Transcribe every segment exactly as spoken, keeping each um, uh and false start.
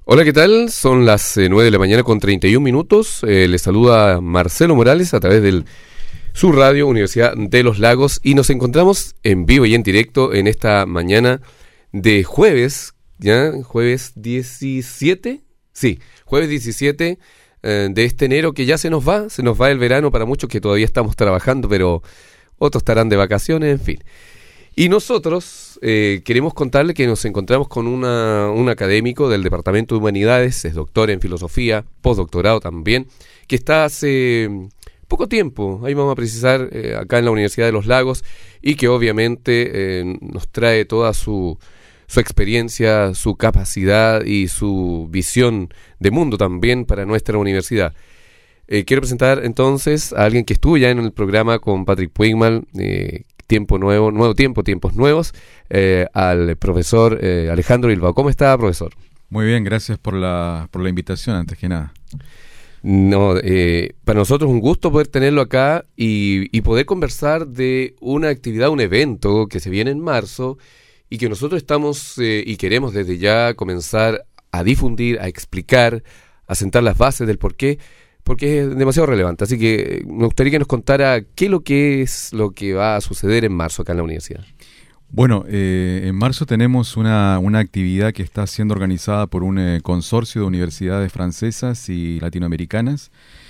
Hola, ¿qué tal? Son las eh, nueve de la mañana con treinta y un minutos. Eh, les saluda Marcelo Morales a través del su radio Universidad de los Lagos y nos encontramos en vivo y en directo en esta mañana de jueves, ¿ya? Jueves diecisiete, sí, jueves diecisiete eh, de este enero que ya se nos va, se nos va el verano para muchos que todavía estamos trabajando, pero otros estarán de vacaciones, en fin. Y nosotros eh, queremos contarle que nos encontramos con una, un académico del Departamento de Humanidades, es doctor en filosofía, postdoctorado también, que está hace poco tiempo, ahí vamos a precisar, eh, acá en la Universidad de los Lagos, y que obviamente eh, nos trae toda su, su experiencia, su capacidad y su visión de mundo también para nuestra universidad. Eh, quiero presentar entonces a alguien que estuvo ya en el programa con Patrick Puigmal, eh, Tiempo Nuevo, Nuevo Tiempo, Tiempos Nuevos, eh, al profesor eh, Alejandro Bilbao. ¿Cómo está, profesor? Muy bien, gracias por la, por la invitación, antes que nada. No, eh, para nosotros es un gusto poder tenerlo acá y, y poder conversar de una actividad, un evento que se viene en marzo y que nosotros estamos eh, y queremos desde ya comenzar a difundir, a explicar, a sentar las bases del porqué, porque es demasiado relevante. Así que me gustaría que nos contara qué es lo que es lo que va a suceder en marzo acá en la universidad. Bueno, eh, en marzo tenemos una, una actividad que está siendo organizada por un eh, consorcio de universidades francesas y latinoamericanas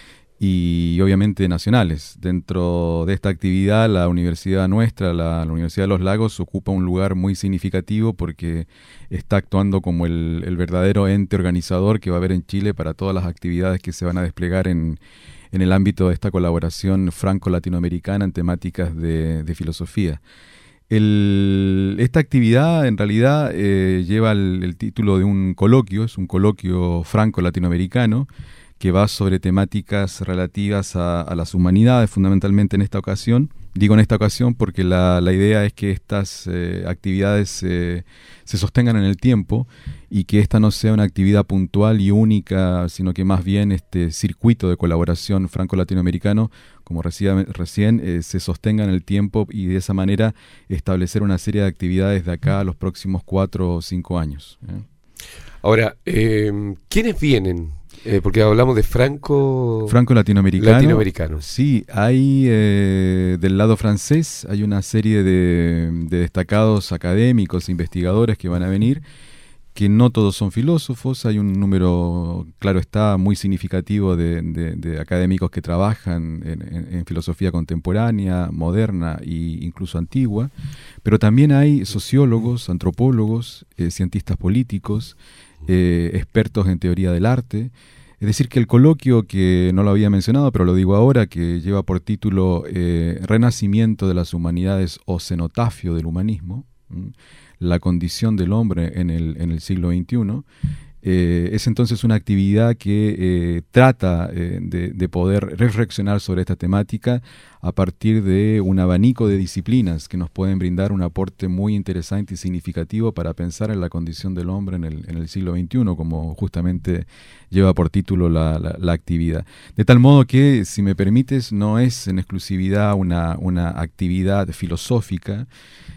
y obviamente nacionales. Dentro de esta actividad, la universidad nuestra, la, la Universidad de los Lagos, ocupa un lugar muy significativo porque está actuando como el, el verdadero ente organizador que va a haber en Chile para todas las actividades que se van a desplegar en, en el ámbito de esta colaboración franco-latinoamericana en temáticas de, de filosofía. El, esta actividad en realidad eh, lleva el, el título de un coloquio, es un coloquio franco-latinoamericano que va sobre temáticas relativas a, a las humanidades, fundamentalmente en esta ocasión. Digo en esta ocasión porque la, la idea es que estas eh, actividades eh, se sostengan en el tiempo y que esta no sea una actividad puntual y única, sino que más bien este circuito de colaboración franco-latinoamericano, como recién, recién eh, se sostenga en el tiempo y de esa manera establecer una serie de actividades de acá a los próximos cuatro o cinco años. ¿eh? Ahora, eh, ¿quiénes vienen? Eh, porque hablamos de franco... Franco-latinoamericano. Latinoamericano. Sí, hay eh, del lado francés, hay una serie de, de destacados académicos, investigadores que van a venir, que no todos son filósofos, hay un número, claro está, muy significativo de, de, de académicos que trabajan en, en, en filosofía contemporánea, moderna e incluso antigua, pero también hay sociólogos, antropólogos, eh, cientistas políticos, eh, expertos en teoría del arte. Es decir, que el coloquio, que no lo había mencionado, pero lo digo ahora, que lleva por título eh, Renacimiento de las Humanidades o Cenotafio del Humanismo, ¿m? La condición del hombre en el, en el siglo veintiuno, eh, es entonces una actividad que eh, trata eh, de, de poder reflexionar sobre esta temática a partir de un abanico de disciplinas que nos pueden brindar un aporte muy interesante y significativo para pensar en la condición del hombre en el, en el siglo veintiuno, como justamente lleva por título la, la, la actividad. De tal modo que, si me permites, no es en exclusividad una, una actividad filosófica,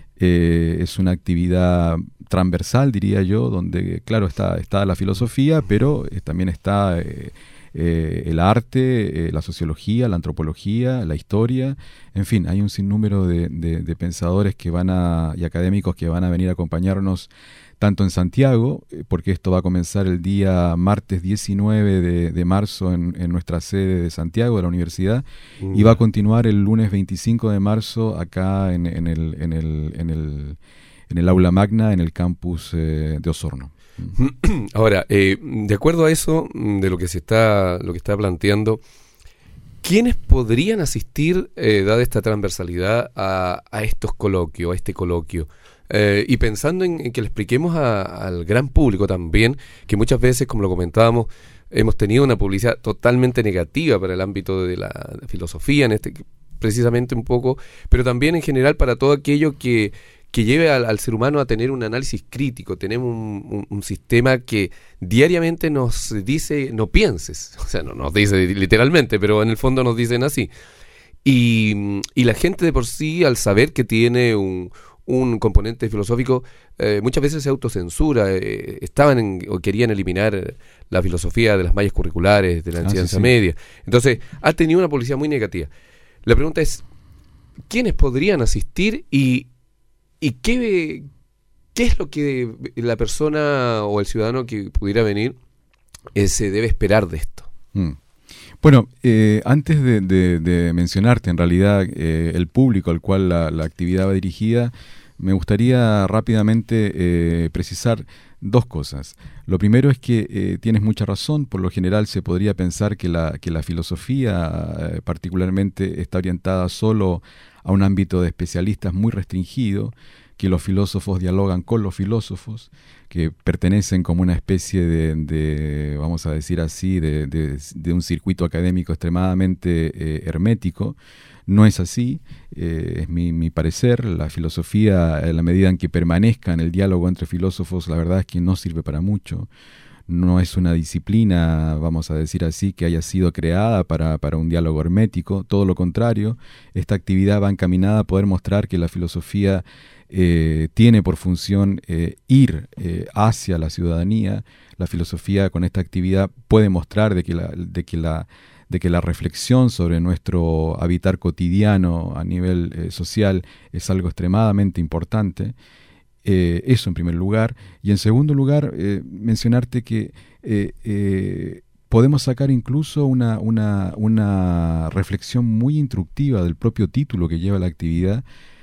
Eh, es una actividad transversal, diría yo, donde, claro, está, está la filosofía, pero eh, también está eh, eh, el arte, eh, la sociología, la antropología, la historia, en fin, hay un sinnúmero de, de, de pensadores que van a, y académicos que van a venir a acompañarnos tanto en Santiago, porque esto va a comenzar el día martes diecinueve de, de marzo en, en nuestra sede de Santiago, de la universidad, mm. y va a continuar el lunes veinticinco de marzo acá en, en, el, en, el, en, el, en el aula magna, en el campus eh, de Osorno. Ahora, eh, de acuerdo a eso, de lo que se está, lo que está planteando, ¿quiénes podrían asistir, eh, dada esta transversalidad, a, a estos coloquios, a este coloquio? Eh, y pensando en, en que le expliquemos a, al gran público también, que muchas veces, como lo comentábamos, hemos tenido una publicidad totalmente negativa para el ámbito de la, la filosofía, en este precisamente un poco, pero también en general para todo aquello que, que lleve al, al ser humano a tener un análisis crítico. Tenemos un, un, un sistema que diariamente nos dice, no pienses, o sea, no nos dice literalmente, pero en el fondo nos dicen así. Y, y la gente de por sí, al saber que tiene un un componente filosófico, eh, muchas veces se autocensura, eh, estaban en, o querían eliminar la filosofía de las mallas curriculares, de la enseñanza ah, sí, sí. media. Entonces, ha tenido una publicidad muy negativa. La pregunta es, ¿quiénes podrían asistir y, y qué, qué es lo que la persona o el ciudadano que pudiera venir eh, se debe esperar de esto? Mm. Bueno, eh, antes de, de, de mencionarte en realidad eh, el público al cual la, la actividad va dirigida, me gustaría rápidamente eh, precisar dos cosas. Lo primero es que eh, tienes mucha razón, por lo general se podría pensar que la, que la filosofía eh, particularmente está orientada solo a un ámbito de especialistas muy restringido, que los filósofos dialogan con los filósofos, que pertenecen como una especie de, de vamos a decir así, de, de, de un circuito académico extremadamente eh, hermético. No es así, eh, es mi, mi parecer. La filosofía, en la medida en que permanezca en el diálogo entre filósofos, la verdad es que no sirve para mucho. No es una disciplina, vamos a decir así, que haya sido creada para, para un diálogo hermético. Todo lo contrario, esta actividad va encaminada a poder mostrar que la filosofía eh, tiene por función eh, ir eh, hacia la ciudadanía. La filosofía con esta actividad puede mostrar de que la, de que la de que la reflexión sobre nuestro habitar cotidiano a nivel eh, social es algo extremadamente importante. Eh, eso en primer lugar. Y en segundo lugar, eh, mencionarte que eh, eh, podemos sacar incluso una, una, una reflexión muy instructiva del propio título que lleva la actividad,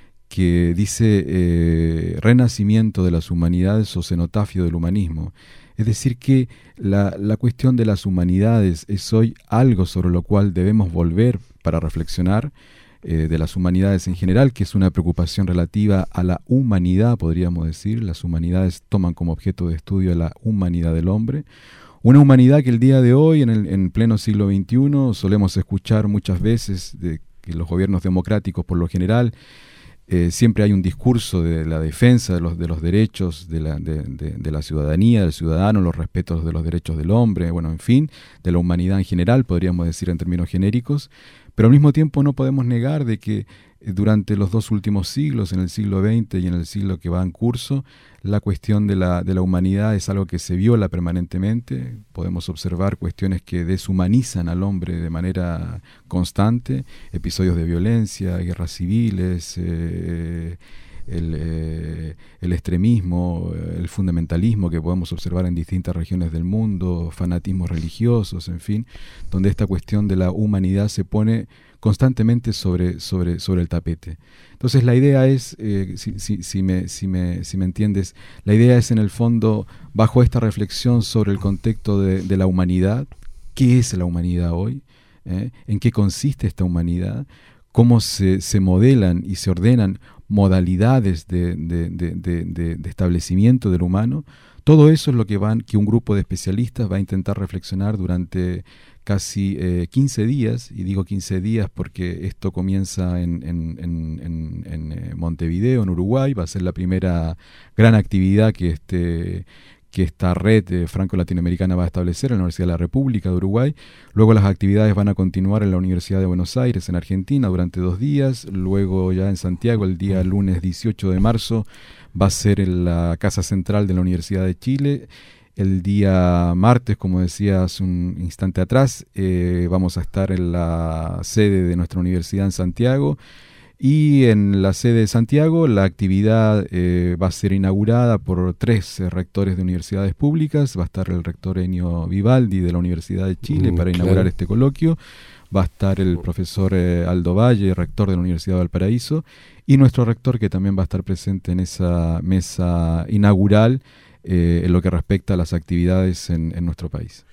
que dice eh, Renacimiento de las Humanidades o Cenotafio del Humanismo. Es decir, que la, la cuestión de las humanidades es hoy algo sobre lo cual debemos volver para reflexionar, eh, de las humanidades en general, que es una preocupación relativa a la humanidad, podríamos decir. Las humanidades toman como objeto de estudio a la humanidad del hombre. Una humanidad que el día de hoy, en el en pleno siglo veintiuno, solemos escuchar muchas veces de que los gobiernos democráticos, por lo general, Eh, siempre hay un discurso de la defensa de los, de los derechos de la, de, de, de la ciudadanía, del ciudadano, los respetos de los derechos del hombre, bueno, en fin, de la humanidad en general, podríamos decir en términos genéricos, pero al mismo tiempo no podemos negar de que eh, durante los dos últimos siglos, en el siglo veinte y en el siglo que va en curso, la cuestión de la, de la humanidad es algo que se viola permanentemente. Podemos observar cuestiones que deshumanizan al hombre de manera constante, episodios de violencia, guerras civiles, eh, el, eh, el extremismo, el fundamentalismo que podemos observar en distintas regiones del mundo, fanatismos religiosos, en fin, donde esta cuestión de la humanidad se pone constantemente sobre, sobre, sobre el tapete. Entonces la idea es, eh, si, si, si, me, si, me, si me entiendes, la idea es en el fondo, bajo esta reflexión sobre el contexto de, de la humanidad, ¿qué es la humanidad hoy? ¿Eh? ¿En qué consiste esta humanidad? ¿Cómo se, se modelan y se ordenan modalidades de, de, de, de, de, de establecimiento del humano? Todo eso es lo que, van, que un grupo de especialistas va a intentar reflexionar durante casi eh, quince días, y digo quince días porque esto comienza en, en, en, en, en eh, Montevideo, en Uruguay. Va a ser la primera gran actividad que, este, que esta red eh, franco-latinoamericana va a establecer en la Universidad de la República de Uruguay. Luego las actividades van a continuar en la Universidad de Buenos Aires, en Argentina, durante dos días. Luego ya en Santiago, el día lunes dieciocho de marzo, va a ser en la Casa Central de la Universidad de Chile. El día martes, como decía hace un instante atrás, eh, vamos a estar en la sede de nuestra universidad en Santiago. Y en la sede de Santiago la actividad eh, va a ser inaugurada por tres eh, rectores de universidades públicas. Va a estar el rector Ennio Vivaldi de la Universidad de Chile mm, para claro. inaugurar este coloquio. Va a estar el profesor eh, Aldo Valle, rector de la Universidad de Valparaíso, y nuestro rector, que también va a estar presente en esa mesa inaugural eh, en lo que respecta a las actividades en, en nuestro país.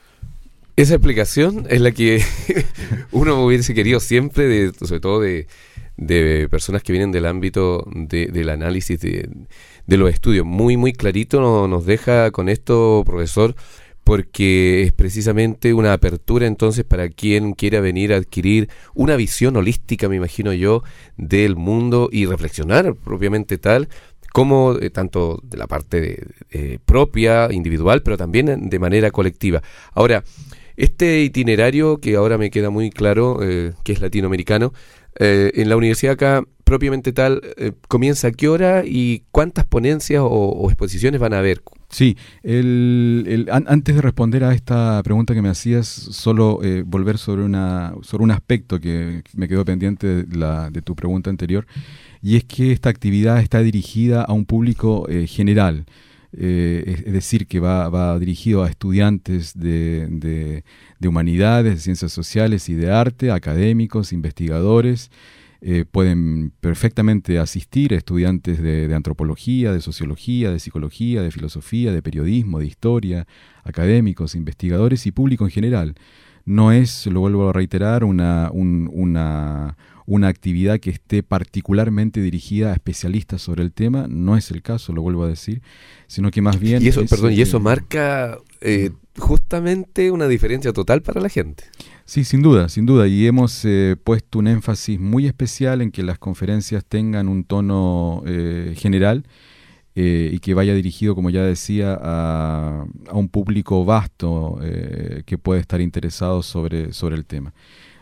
Esa explicación es la que uno hubiese querido siempre, de, sobre todo de, de personas que vienen del ámbito de, del análisis de, de los estudios. Muy, muy clarito no, nos deja con esto, profesor, porque es precisamente una apertura entonces para quien quiera venir a adquirir una visión holística, me imagino yo, del mundo y reflexionar propiamente tal, como eh, tanto de la parte de, eh, propia, individual, pero también de manera colectiva. Ahora, este itinerario, que ahora me queda muy claro, eh, que es latinoamericano, Eh, en la universidad acá, propiamente tal, eh, ¿comienza a qué hora y cuántas ponencias o, o exposiciones van a haber? Sí, el, el, an, antes de responder a esta pregunta que me hacías, solo eh, volver sobre, una, sobre un aspecto que me quedó pendiente de, la, de tu pregunta anterior, y es que esta actividad está dirigida a un público eh, general. Eh, es, es decir, que va, va dirigido a estudiantes de, de, de humanidades, de ciencias sociales y de arte, académicos, investigadores. Eh, pueden perfectamente asistir estudiantes de, de antropología, de sociología, de psicología, de filosofía, de periodismo, de historia, académicos, investigadores y público en general. No es, lo vuelvo a reiterar, una, un, una, una actividad que esté particularmente dirigida a especialistas sobre el tema, no es el caso, lo vuelvo a decir, sino que más bien... Y eso, es, perdón, eh, y eso marca eh, justamente una diferencia total para la gente. Sí, sin duda, sin duda, y hemos eh, puesto un énfasis muy especial en que las conferencias tengan un tono eh, general eh, y que vaya dirigido, como ya decía, a, a un público vasto eh, que puede estar interesado sobre, sobre el tema.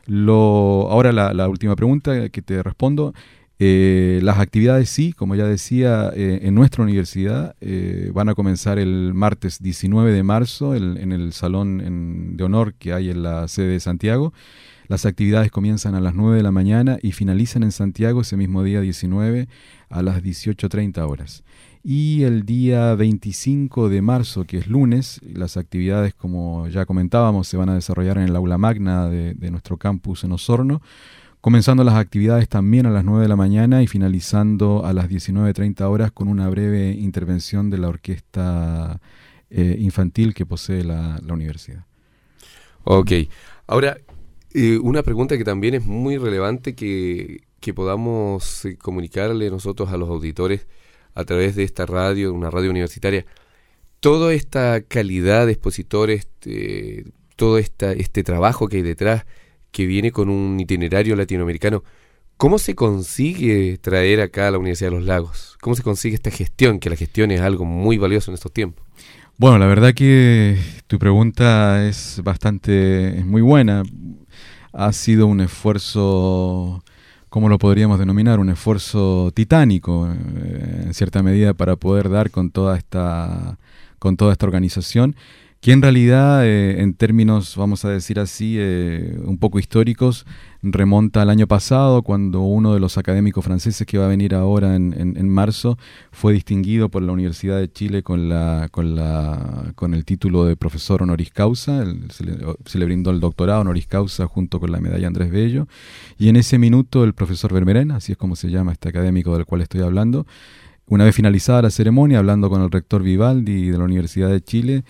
Lo, ahora la, la última pregunta que te respondo. Eh, las actividades sí, como ya decía, eh, en nuestra universidad eh, van a comenzar el martes diecinueve de marzo el, en el salón en, de honor que hay en la sede de Santiago. Las actividades comienzan a las nueve de la mañana y finalizan en Santiago ese mismo día diecinueve a las dieciocho treinta horas. Y el día veinticinco de marzo, que es lunes, las actividades, como ya comentábamos, se van a desarrollar en el aula magna de, de nuestro campus en Osorno, comenzando las actividades también a las nueve de la mañana y finalizando a las diecinueve treinta horas con una breve intervención de la orquesta eh, infantil que posee la, la universidad. Ok. Ahora, eh, una pregunta que también es muy relevante que, que podamos eh, comunicarle nosotros a los auditores a través de esta radio, una radio universitaria. Toda esta calidad de expositores, eh, todo esta, este trabajo que hay detrás, que viene con un itinerario latinoamericano, ¿cómo se consigue traer acá a la Universidad de los Lagos? ¿Cómo se consigue esta gestión? Que la gestión es algo muy valioso en estos tiempos. Bueno, la verdad que tu pregunta es bastante, es muy buena. Ha sido un esfuerzo, ¿cómo lo podríamos denominar? Un esfuerzo titánico, eh, en cierta medida, para poder dar con toda esta, con toda esta organización, que en realidad, eh, en términos, vamos a decir así, eh, un poco históricos, remonta al año pasado, cuando uno de los académicos franceses que va a venir ahora en, en, en marzo fue distinguido por la Universidad de Chile con, la, con, la, con el título de profesor honoris causa. El, se, le, se le brindó el doctorado honoris causa junto con la medalla Andrés Bello, y en ese minuto el profesor Vermerén, así es como se llama este académico del cual estoy hablando, una vez finalizada la ceremonia, hablando con el rector Vivaldi de la Universidad de Chile,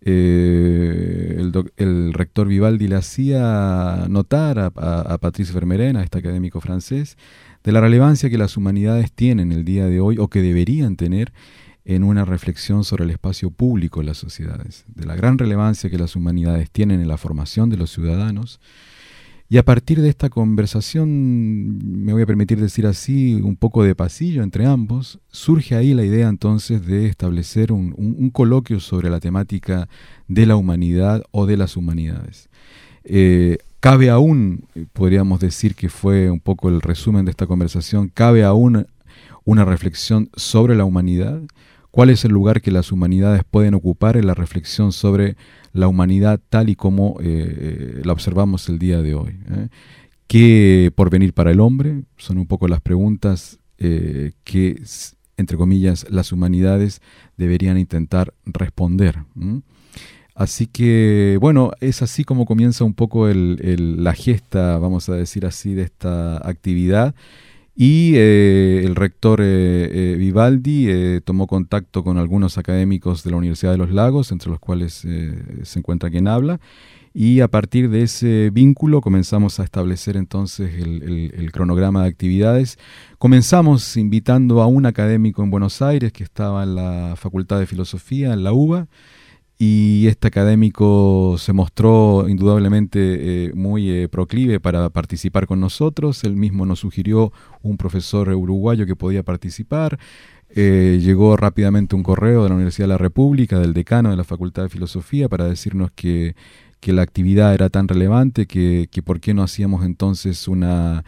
Eh, el, doc, el rector Vivaldi le hacía notar a, a, a Patrice Vermerén, a este académico francés, de la relevancia que las humanidades tienen el día de hoy, o que deberían tener, en una reflexión sobre el espacio público en las sociedades, de la gran relevancia que las humanidades tienen en la formación de los ciudadanos. Y a partir de esta conversación, me voy a permitir decir así, un poco de pasillo entre ambos, surge ahí la idea entonces de establecer un, un, un coloquio sobre la temática de la humanidad o de las humanidades. Eh, cabe aún, podríamos decir que fue un poco el resumen de esta conversación, cabe aún una reflexión sobre la humanidad. ¿Cuál es el lugar que las humanidades pueden ocupar en la reflexión sobre la humanidad tal y como eh, la observamos el día de hoy? ¿eh? ¿Qué porvenir para el hombre? Son un poco las preguntas eh, que, entre comillas, las humanidades deberían intentar responder. ¿eh? Así que, bueno, es así como comienza un poco el, el, la gesta, vamos a decir así, de esta actividad. Y eh, el rector eh, eh, Vivaldi eh, tomó contacto con algunos académicos de la Universidad de los Lagos, entre los cuales eh, se encuentra quien habla, y a partir de ese vínculo comenzamos a establecer entonces el, el, el cronograma de actividades. Comenzamos invitando a un académico en Buenos Aires que estaba en la Facultad de Filosofía, en la U B A, y este académico se mostró indudablemente eh, muy eh, proclive para participar con nosotros. Él mismo nos sugirió un profesor uruguayo que podía participar. Eh, llegó rápidamente un correo de la Universidad de la República, del decano de la Facultad de Filosofía, para decirnos que, que la actividad era tan relevante que, que por qué no hacíamos entonces una,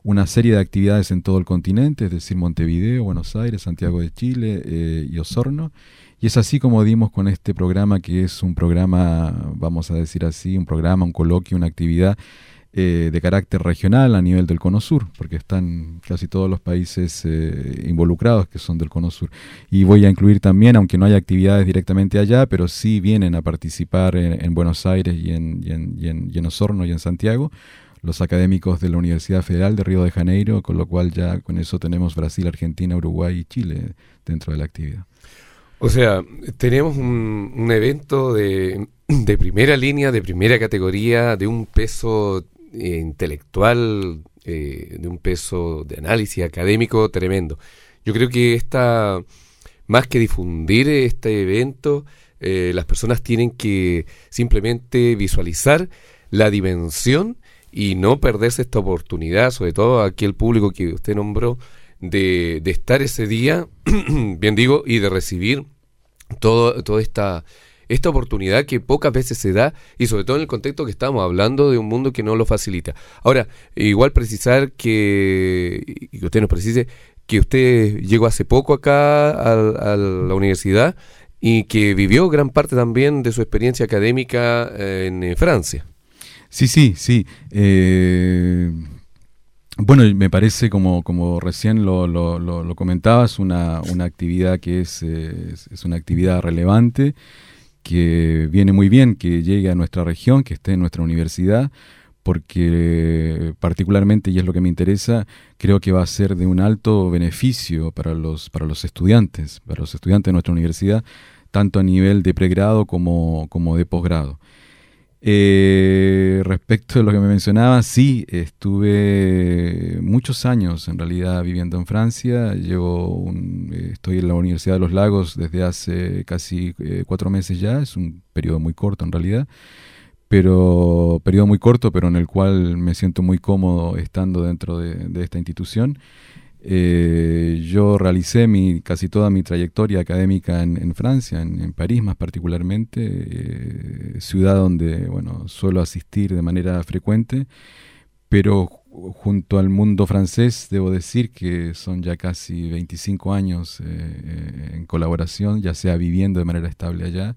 una serie de actividades en todo el continente, es decir, Montevideo, Buenos Aires, Santiago de Chile eh, y Osorno. Y es así como dimos con este programa, que es un programa, vamos a decir así, un programa, un coloquio, una actividad eh, de carácter regional a nivel del Cono Sur, porque están casi todos los países eh, involucrados que son del Cono Sur. Y voy a incluir también, aunque no haya actividades directamente allá, pero sí vienen a participar en, en Buenos Aires y en, y, en, y, en, y en Osorno y en Santiago, los académicos de la Universidad Federal de Río de Janeiro, con lo cual ya con eso tenemos Brasil, Argentina, Uruguay y Chile dentro de la actividad. O sea, tenemos un, un evento de, de primera línea, de primera categoría, de un peso eh, intelectual, eh, de un peso de análisis académico tremendo. Yo creo que esta, más que difundir este evento, eh, las personas tienen que simplemente visualizar la dimensión y no perderse esta oportunidad, sobre todo aquel público que usted nombró, de, de estar ese día, bien digo, y de recibir todo, toda esta, esta oportunidad que pocas veces se da, y sobre todo en el contexto que estamos hablando de un mundo que no lo facilita. Ahora, igual precisar que, y que usted nos precise, que usted llegó hace poco acá a, a la universidad y que vivió gran parte también de su experiencia académica en, en Francia. Sí, sí, sí. Eh, bueno, me parece, como, como recién lo, lo, lo, lo comentabas, una, una actividad que es, es, es una actividad relevante, que viene muy bien que llegue a nuestra región, que esté en nuestra universidad, porque particularmente, y es lo que me interesa, creo que va a ser de un alto beneficio para los, para los estudiantes, para los estudiantes de nuestra universidad, tanto a nivel de pregrado como, como de posgrado. Eh, respecto de lo que me mencionaba, sí, estuve muchos años en realidad viviendo en Francia. Llevo un, eh, estoy en la Universidad de los Lagos desde hace casi eh, cuatro meses ya. Es un periodo muy corto en realidad, pero periodo muy corto, pero en el cual me siento muy cómodo estando dentro de, de esta institución. Eh, yo realicé mi, casi toda mi trayectoria académica en, en Francia, en, en París más particularmente, eh, ciudad donde bueno, suelo asistir de manera frecuente, pero junto al mundo francés debo decir que son ya casi veinticinco años eh, en colaboración, ya sea viviendo de manera estable allá,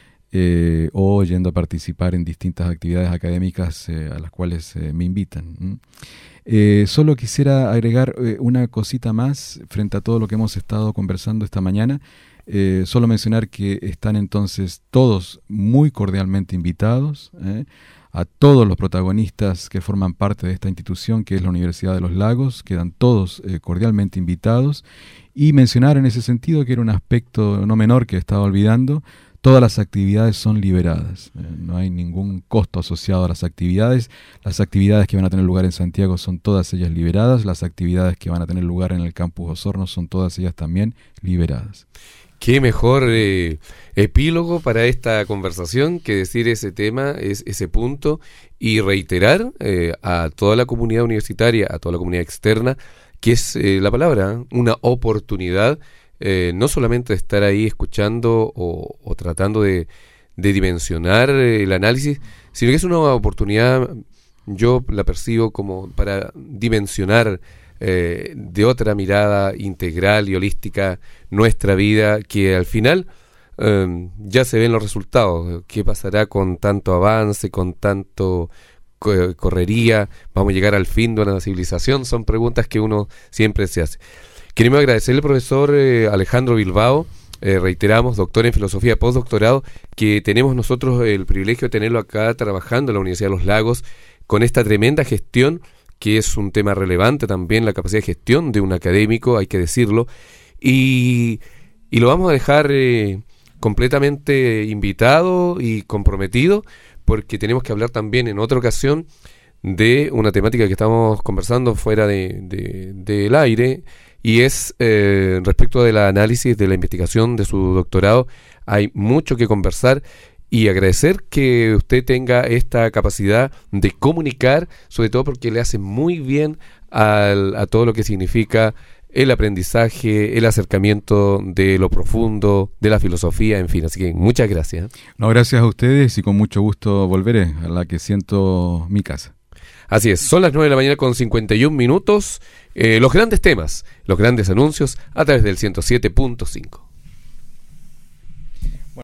eh, o yendo a participar en distintas actividades académicas eh, a las cuales eh, me invitan. Eh, solo quisiera agregar eh, una cosita más frente a todo lo que hemos estado conversando esta mañana. Eh, solo mencionar que están entonces todos muy cordialmente invitados, eh, a todos los protagonistas que forman parte de esta institución que es la Universidad de los Lagos, quedan todos eh, cordialmente invitados, y mencionar en ese sentido que era un aspecto no menor que estaba olvidando. Todas las actividades son liberadas, eh, no hay ningún costo asociado a las actividades. Las actividades que van a tener lugar en Santiago son todas ellas liberadas, las actividades que van a tener lugar en el campus Osorno son todas ellas también liberadas. Qué mejor eh, epílogo para esta conversación que decir ese tema, es, ese punto, y reiterar eh, a toda la comunidad universitaria, a toda la comunidad externa, que es eh, la palabra, una oportunidad. Eh, no solamente de estar ahí escuchando o, o tratando de, de dimensionar eh, el análisis, sino que es una oportunidad, yo la percibo como para dimensionar eh, de otra mirada integral y holística nuestra vida, que al final eh, ya se ven los resultados. ¿Qué pasará con tanto avance, con tanto co- correría? ¿Vamos a llegar al fin de una civilización? Son preguntas que uno siempre se hace. Queremos agradecerle al profesor eh, Alejandro Bilbao, eh, reiteramos, doctor en filosofía postdoctorado, que tenemos nosotros el privilegio de tenerlo acá trabajando en la Universidad de los Lagos con esta tremenda gestión, que es un tema relevante también, la capacidad de gestión de un académico, hay que decirlo, y, y lo vamos a dejar eh, completamente invitado y comprometido, porque tenemos que hablar también en otra ocasión de una temática que estamos conversando fuera de, de, del aire, y es eh, respecto del análisis de la investigación de su doctorado. Hay mucho que conversar y agradecer que usted tenga esta capacidad de comunicar, sobre todo porque le hace muy bien al, a todo lo que significa el aprendizaje, el acercamiento de lo profundo, de la filosofía, en fin. Así que muchas gracias. No, gracias a ustedes y con mucho gusto volveré a la que siento mi casa. Así es, son las nueve de la mañana con cincuenta y un minutos. Eh, los grandes temas, los grandes anuncios a través del ciento siete punto cinco.